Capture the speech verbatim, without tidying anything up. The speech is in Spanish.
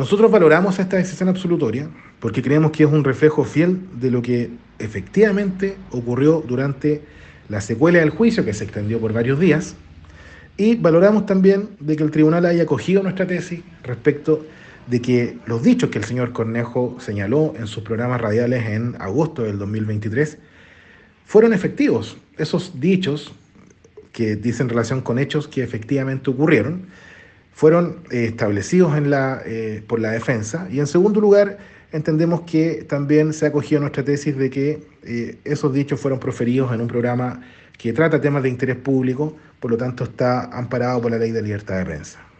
Nosotros valoramos esta decisión absolutoria porque creemos que es un reflejo fiel de lo que efectivamente ocurrió durante la secuela del juicio, que se extendió por varios días, y valoramos también de que el tribunal haya acogido nuestra tesis respecto de que los dichos que el señor Cornejo señaló en sus programas radiales en agosto del dos mil veintitrés fueron efectivos. Esos dichos que dicen relación con hechos que efectivamente ocurrieron fueron eh, establecidos en la, eh, por la defensa. Y en segundo lugar, entendemos que también se ha acogido nuestra tesis de que eh, esos dichos fueron proferidos en un programa que trata temas de interés público, por lo tanto está amparado por la ley de libertad de prensa.